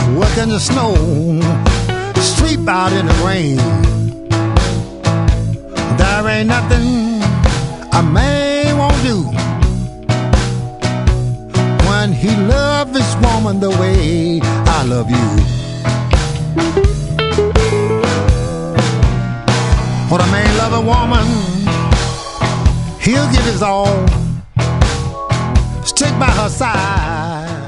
working the snow, sleep out in the rain. There ain't nothing a man won't do when he loves his woman the way I love you. When a man loves a woman, he'll give his all, stick by her side.